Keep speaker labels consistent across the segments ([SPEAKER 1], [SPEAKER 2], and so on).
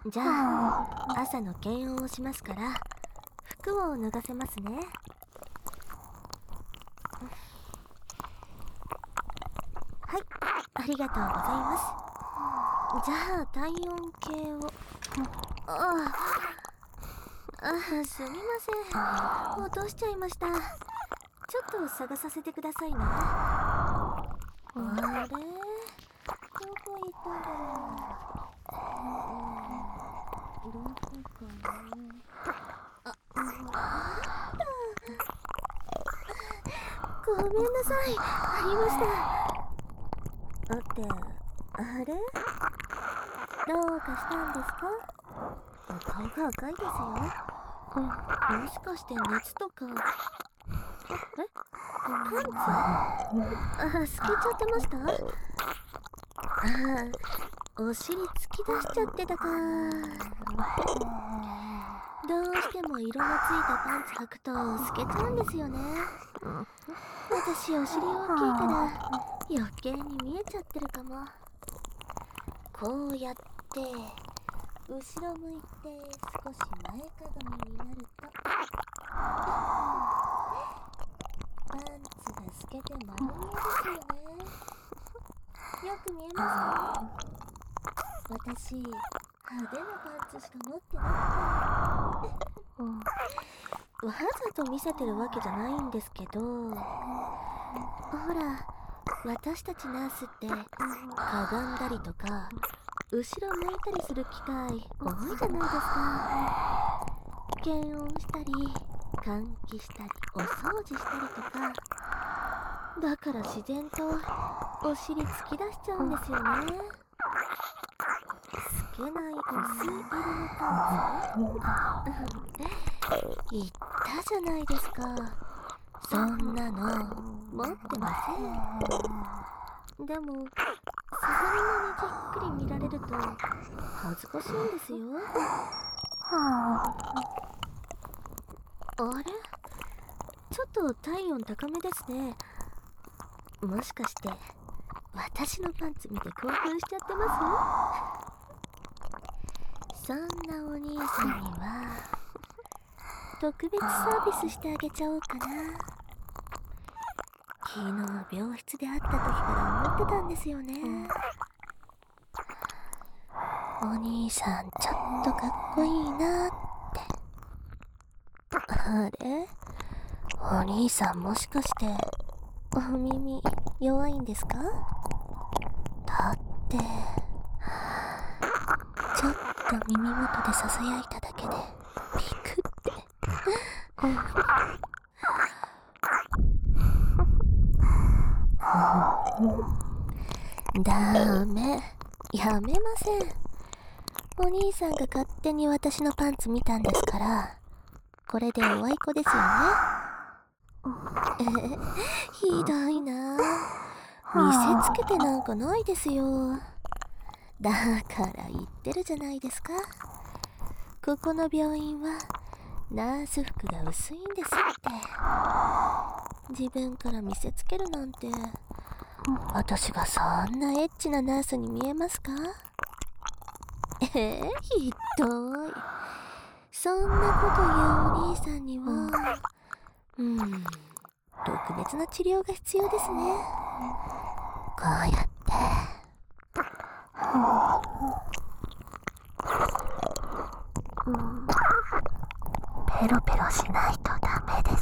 [SPEAKER 1] じゃあ朝の検温をしますから服を脱がせますね。はい、ありがとうございます。じゃあ体温計をすみません、落としちゃいました。ちょっと探させてくださいね。あれ、どこ行ったんだろう。どこかな。ごめんなさい、ありました。あれどうかしたんですか？顔が赤いですよ。もしかして熱とか。パンツ？透けちゃってました？お尻突き出しちゃってたか。どうしても色のついたパンツ履くと透けちゃうんですよね。私お尻大きいから余計に見えちゃってるかも。こうやって後ろ向いて少し前かがみになるとパンツが透けて丸見えですよね。よく見えますか？私派手なパンツしか持ってなくてわざと見せてるわけじゃないんですけど、ほら私たちナースってかがんだりとか後ろ向いたりする機会多いじゃないですか。検温したり換気したりお掃除したりとか、だから自然とお尻突き出しちゃうんですよね。透けない薄い色のパンツ言ったじゃないですか。そんなの持ってません。でもそんなにじっくり見られると恥ずかしいんですよ。あれ、ちょっと体温高めですね。もしかして私のパンツ見て興奮しちゃってます？そんなお兄さんには特別サービスしてあげちゃおうかな。昨日病室で会った時から思ってたんですよね。お兄さんちょっとかっこいいなって。あれ？お兄さんもしかしてお耳弱いんですか？だってちょっと耳元でささやいただけでピクってダメ、やめません。お兄さんが勝手に私のパンツ見たんですから、これでおあいこですよね。ひどいな。見せつけてなんかないですよ。だから言ってるじゃないですか。ここの病院はナース服が薄いんですって。自分から見せつけるなんて、私がそんなエッチなナースに見えますか？ひどい。そんなこと言うお兄さんには特別な治療が必要ですね。こうやってペロペロしないとダメです。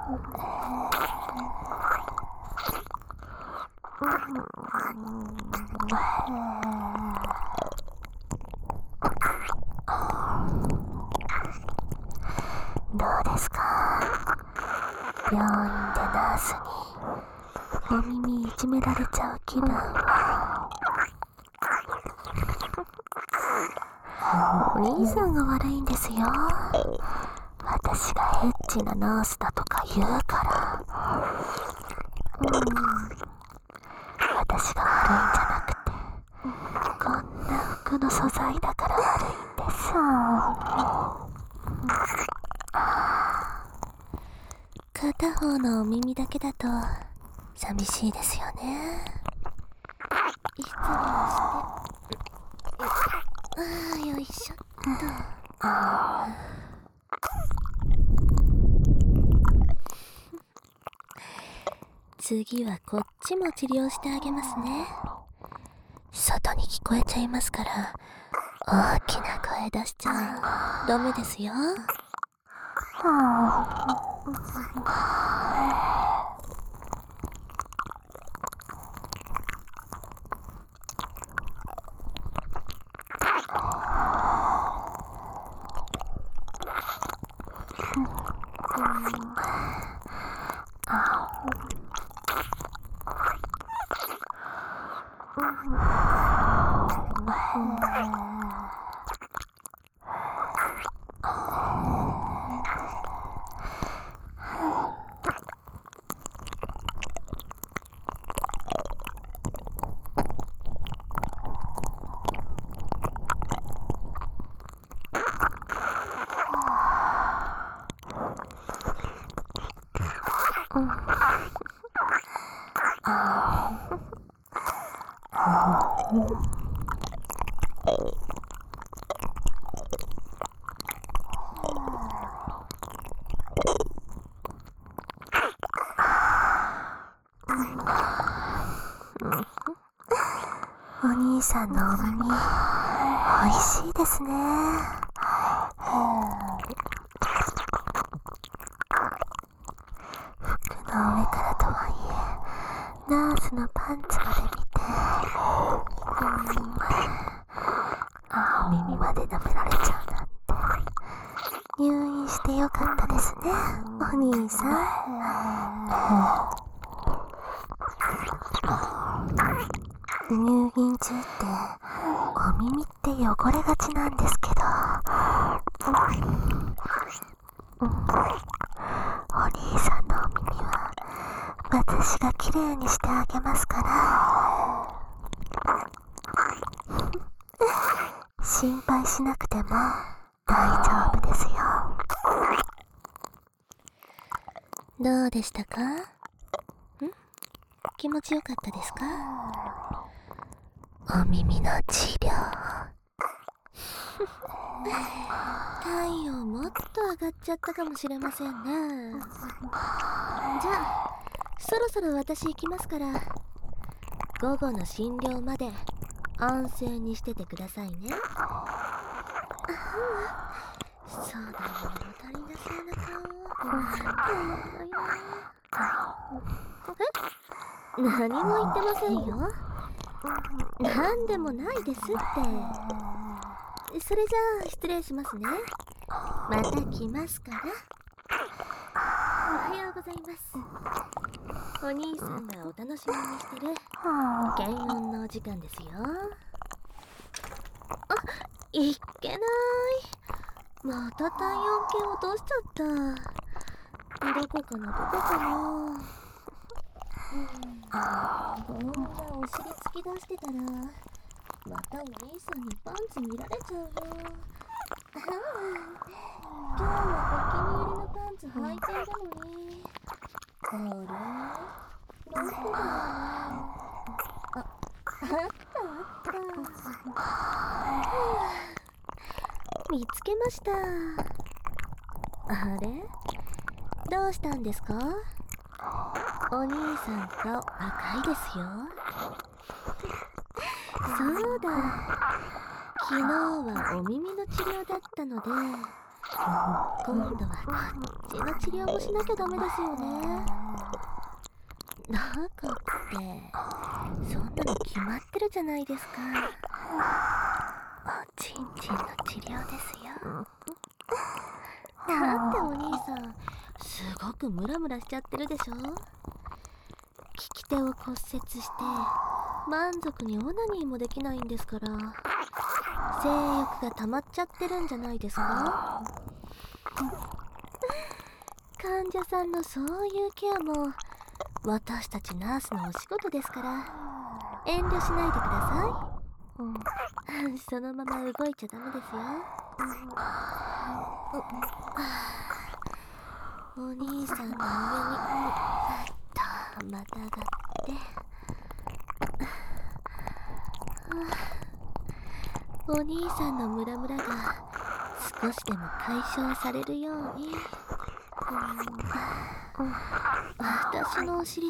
[SPEAKER 2] どうですか？病院でナースにお耳いじめられちゃう気分は。お兄さんが悪いんですよ。私がエッチなナースだとか言うから。私が悪いんじゃなくて、こんな服の素材だから悪いんです。片方のお耳だけだと寂しいですよね。失礼して。よいしょっと。次はこっちも治療してあげますね。外に聞こえちゃいますから、大きな声出しちゃダメですよ。お兄さんのお耳、おいしいですね。服の上からとはいえ、ナースのパンツまで見て、お耳まで舐められちゃうなんて。入院してよかったですね、お兄さん。入院中ってお耳って汚れがちなんですけど、お兄さんのお耳は私がきれいにしてあげますから、心配しなくても大丈夫ですよ。どうでしたか？気持ちよかったですか？お耳の治療体温もっと上がっちゃったかもしれませんね。じゃあそろそろ私行きますから、午後の診療まで安静にしててくださいね。そうだよ、足りなそうな顔。何も言ってませんよ。なんでもないですって。それじゃあ失礼しますね。また来ますから。おはようございます。お兄さんがお楽しみにしてる検温のお時間ですよ。いっけない。また体温計落としちゃった。どこかな。こんなお尻突き出してたら、またお兄さんにパンツ見られちゃうよ。今日はお気に入りのパンツ履いているのに。あれ？どこだろう。あった。見つけました。あれ？どうしたんですか？お兄さん顔赤いですよ。そうだ、昨日はお耳の治療だったので、 今度はこっちの治療もしなきゃダメですよね。なんかってそんなの決まってるじゃないですか。おちんちんの治療ですよ。だってお兄さんすごくムラムラしちゃってるでしょ。利き手を骨折して満足にオナニーもできないんですから、性欲が溜まっちゃってるんじゃないですか。患者さんのそういうケアも私たちナースのお仕事ですから、遠慮しないでください。そのまま動いちゃダメですよ。お兄さんの上にまたがってお兄さんのムラムラが少しでも解消されるように私のお尻で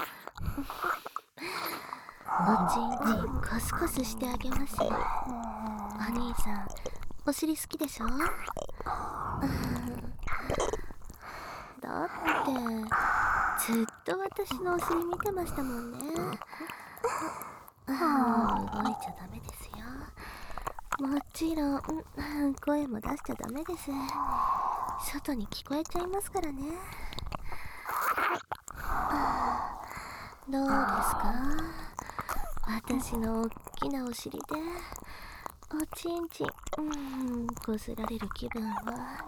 [SPEAKER 2] おちんちんコスコスしてあげます。お兄さんお尻好きでしょ。だってずっと私のお尻見てましたもんね。動いちゃダメですよ。もちろん声も出しちゃダメです。外に聞こえちゃいますからね。どうですか、私のおっきなお尻でおちんちんこすられる気分は。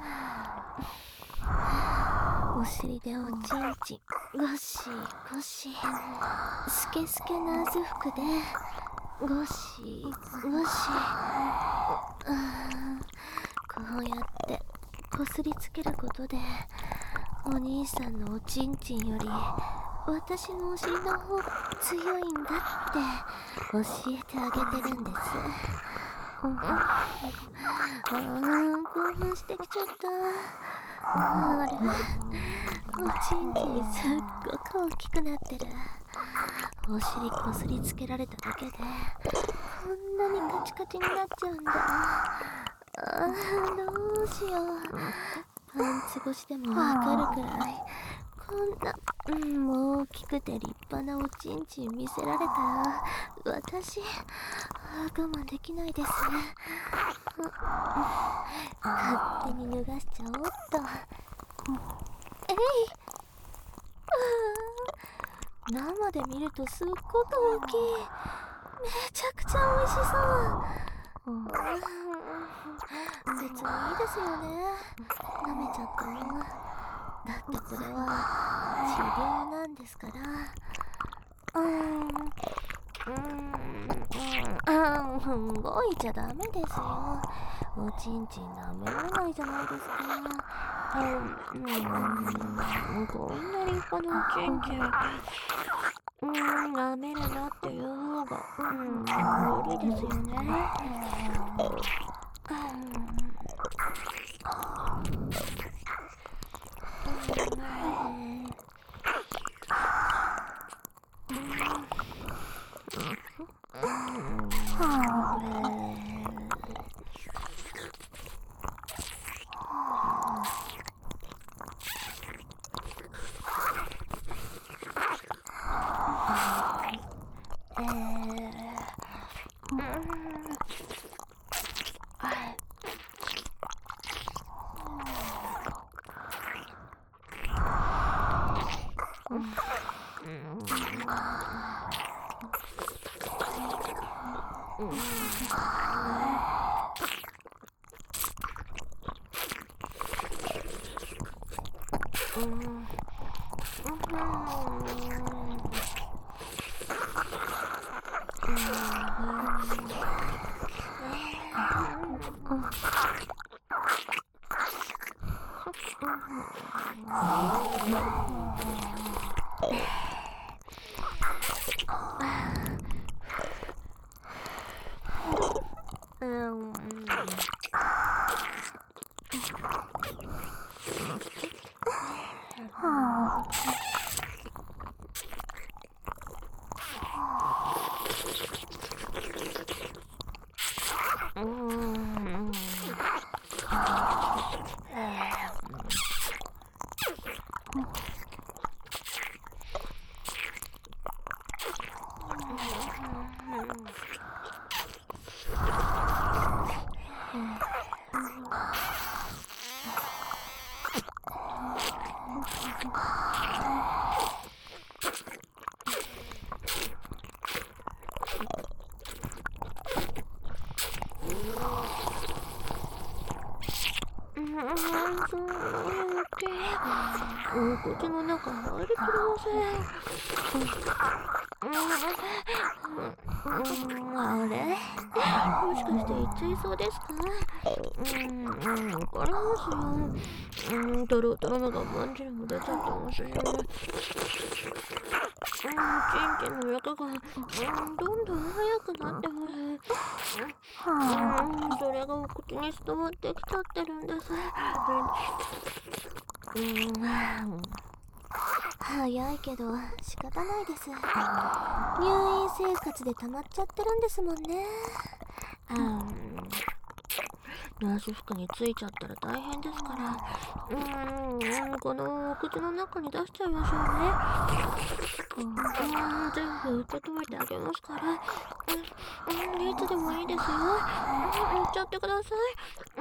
[SPEAKER 2] お尻でおちんちんゴシゴシ、スケスケナース服でゴシゴシ、こうやってこすりつけることでお兄さんのおちんちんより私のお尻の方が強いんだって教えてあげてるんです。興奮してきちゃった。あれ、おちんちんすっごく大きくなってる。お尻こすりつけられただけでこんなにカチカチになっちゃうんだ。どうしよう。パンツ越しでもわかるくらいこんな、大きくて立派なおちんちん見せられたら私我慢できないですね。勝手に脱がしちゃおうっと。生で見るとすっごく大きい。めちゃくちゃ美味しそう。別にいいですよね、舐めちゃっても。だってこれは治療なんですから。動いちゃダメですよ。おちんちん舐められないじゃないですか。こんな立派なおちんちん舐めるなっていう方が無理ですよね。 口の中入りきれません。あれ、もしかしていっちゃいそうですか？わかりますよ。トロトロの我慢汁も出ちゃってますし、チンチンの役がどんどん早くなってます。それがお口に伝わってきちゃってるんです。早いけど仕方ないです。入院生活で溜まっちゃってるんですもんね。ナース服についちゃったら大変ですから、このお口の中に出しちゃいましょうね。全部受け止めてあげますから、いつでもいいですよ。言っちゃってください。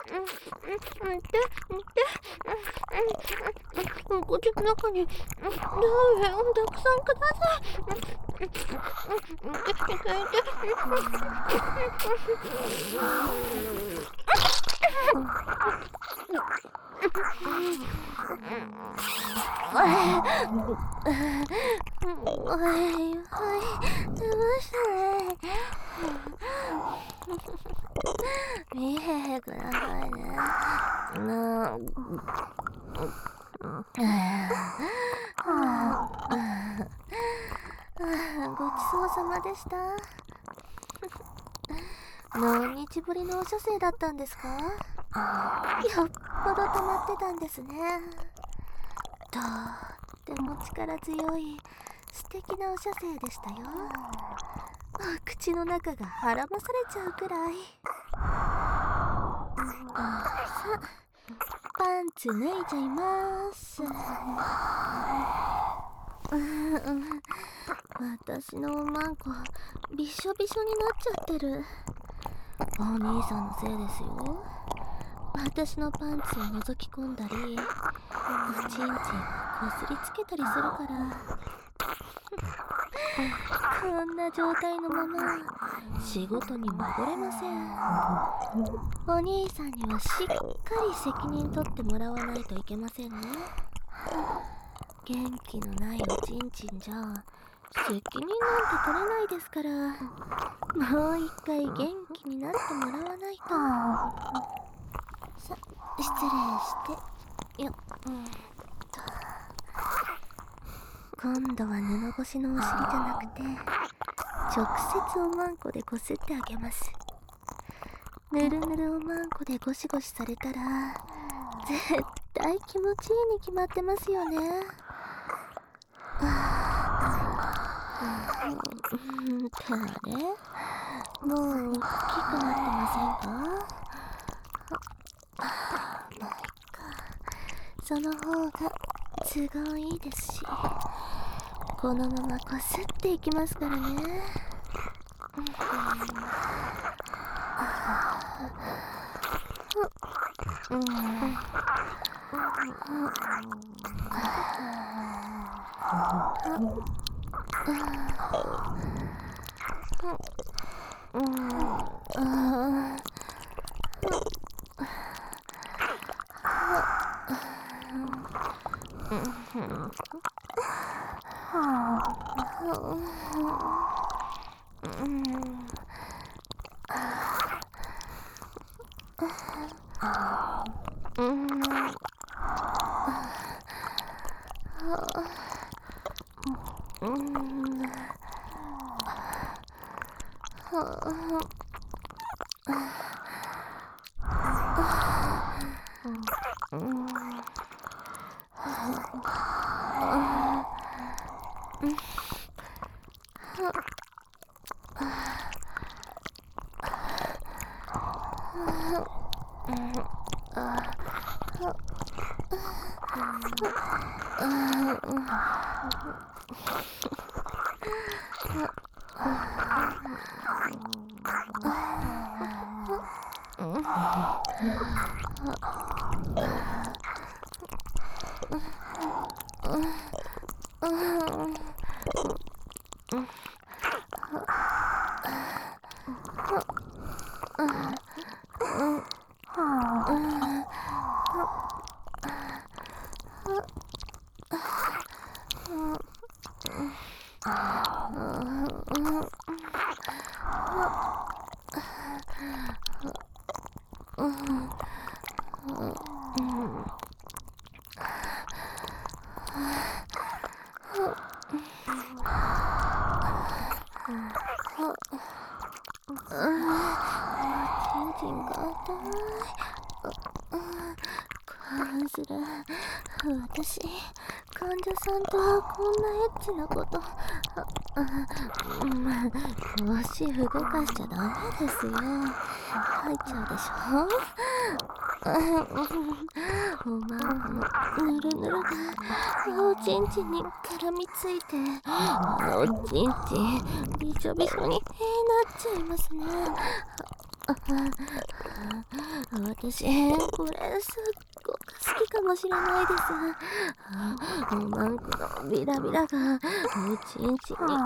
[SPEAKER 2] お口の中にラーメンをたくさんください。出ましたね。見てくださいね。ごちそうさまでした。何日ぶりのお射精だったんですか？よっぽど溜まってたんですね。とっても力強い素敵なお射精でしたよ。口の中がはらまされちゃうくらい。さあ、パンツ脱いじゃいます。私のおまんこびしょびしょになっちゃってる。お兄さんのせいですよ。私のパンツを覗き込んだり、おちんちんをこすりつけたりするから。こんな状態のまま仕事に戻れません。お兄さんにはしっかり責任取ってもらわないといけませんね。元気のないおちんちんじゃ責任なんて取れないですから、もう一回元気になってもらわないと。さ、失礼してよ。今度は布越しのお尻じゃなくて直接おまんこでこすってあげます。ぬるぬるおまんこでゴシゴシされたら絶対気持ちいいに決まってますよね。ってあれ、もう大きくなってませんか？まあいっか、その方が都合いいですし、このままこすっていきますからね。 私、患者さんとこんなエッチなこと、足動かしちゃダメですよ。入っちゃうでしょ。おまんこのぬるぬるがおちんちんに絡みついて、おちんちんびしょびしょになっちゃいますね。私、これすっごく好きかもしれないです。おまんこのビラビラがおちんちんにピタって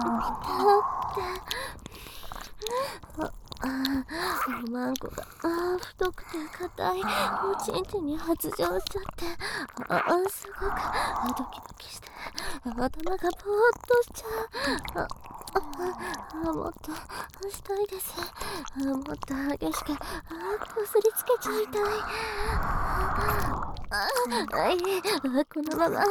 [SPEAKER 2] おまんこが太くて硬いおちんちんに発情しちゃって、すごくドキドキして頭がぼーっとしちゃう。もっとしたいです。もっと激しくこすりつけちゃいたい。このまま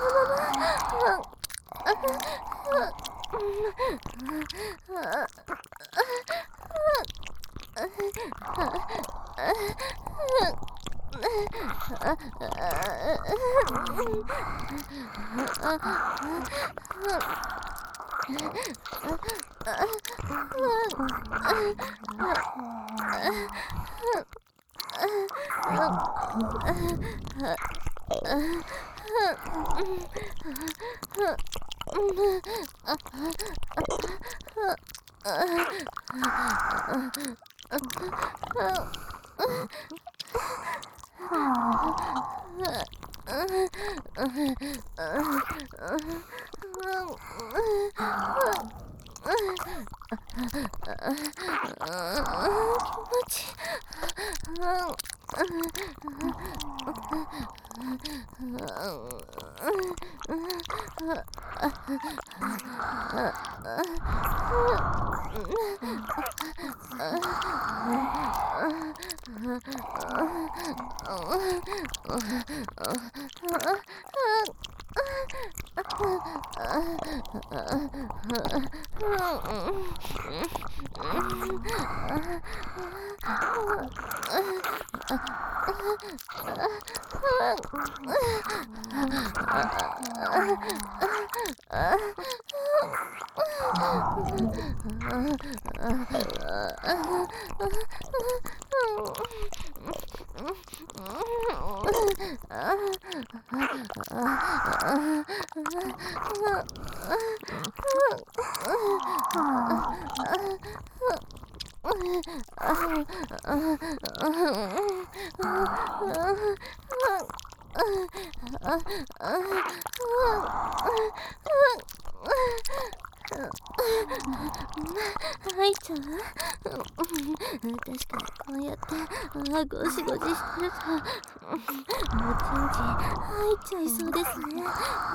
[SPEAKER 2] 入っちゃう。確かにこうやってゴシゴシしてるとおちんちん入っちゃいそうですね。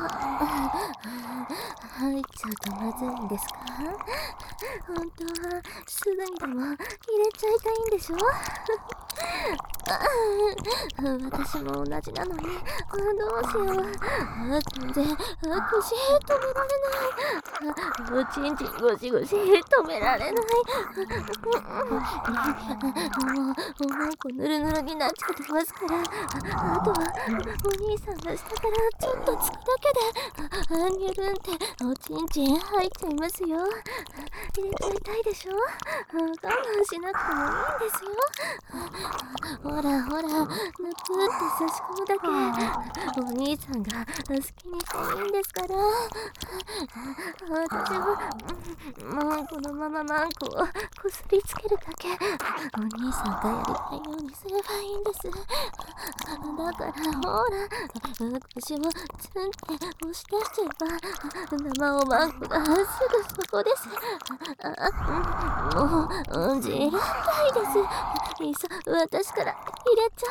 [SPEAKER 2] 入っちゃうとまずいんですか？本当はすぐにでも入れちゃいたいんでしょ？私も同じなのにどうしよう。全然腰止められない。 おちんちんゴシゴシ止められない。もうなんかぬるぬるになっちゃってますから、あとはお兄さんが下からちょっとつくだけでニュルンっておちんちん入っちゃいますよ。入れちゃいたいでしょ。我慢しなくてもいいんですよ。ほらほら、ぬくって差し込むだけ。お兄さんが好きにしていいんですから。私はもうこのままマンコをこすりつけるだけ。お兄さんがやりたいようにすればいいんです。だからほら、腰をツンって押し出しちゃえば生おまんこがすぐそこです。もうじらたいです。いっそ私から入れちゃ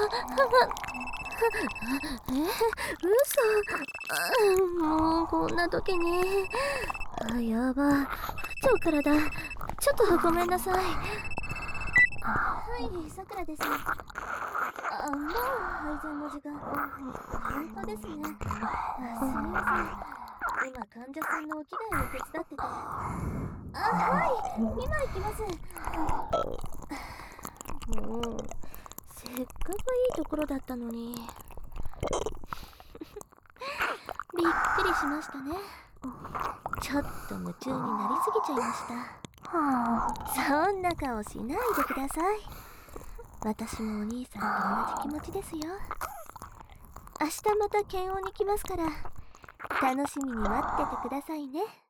[SPEAKER 2] 嘘。もうこんな時にやば、長からだ。ちょっとごめんなさい。
[SPEAKER 1] はい、さくらです。もう配膳の時間。本当ですね。すみません。今患者さんのお着替えを手伝ってて。はい、今行きます。
[SPEAKER 2] もうせっかくいいところだったのに。びっくりしましたね。ちょっと夢中になりすぎちゃいました。そんな顔しないでください。私もお兄さんと同じ気持ちですよ。明日また検温に来ますから、楽しみに待っててくださいね。